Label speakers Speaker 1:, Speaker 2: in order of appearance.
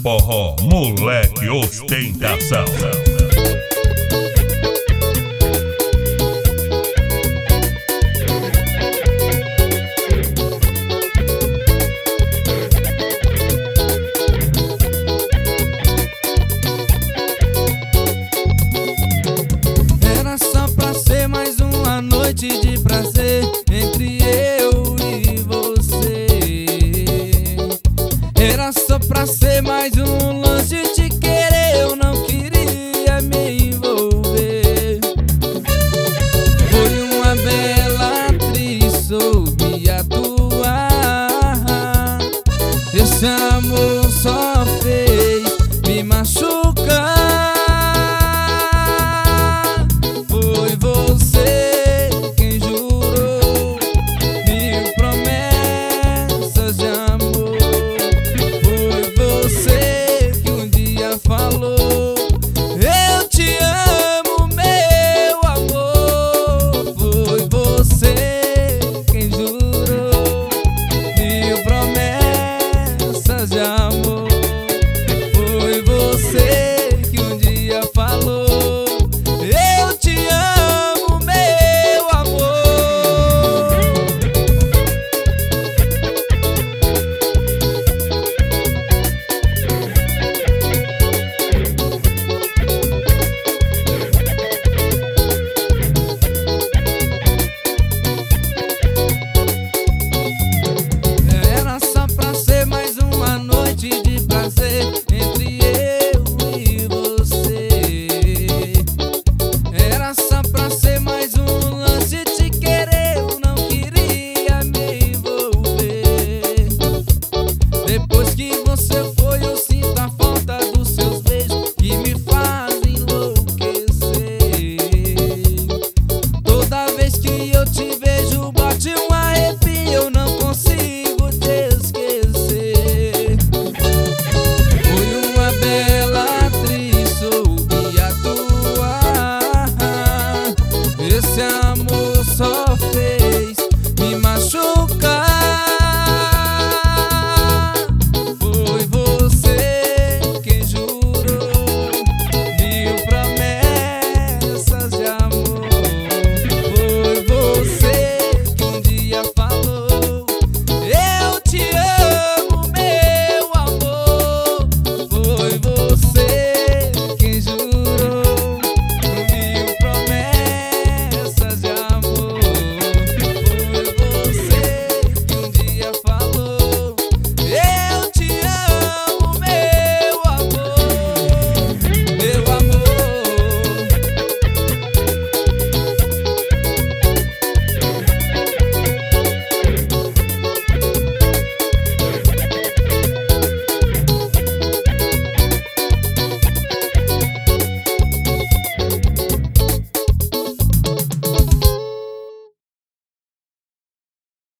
Speaker 1: Forró, moleque, ostentação.
Speaker 2: Era só pra ser mais uma noite de prazer entre eu e você. Era só pra ser mais um lance de querer, eu não queria me envolver. Foi uma bela atriz, soube atuar. Esse amor só fez me machucar. Foi você quem jurou mil promessas de amor. Foi você que um dia falou: eu te amo, meu amor. Foi você quem jurou mil promessas de amor.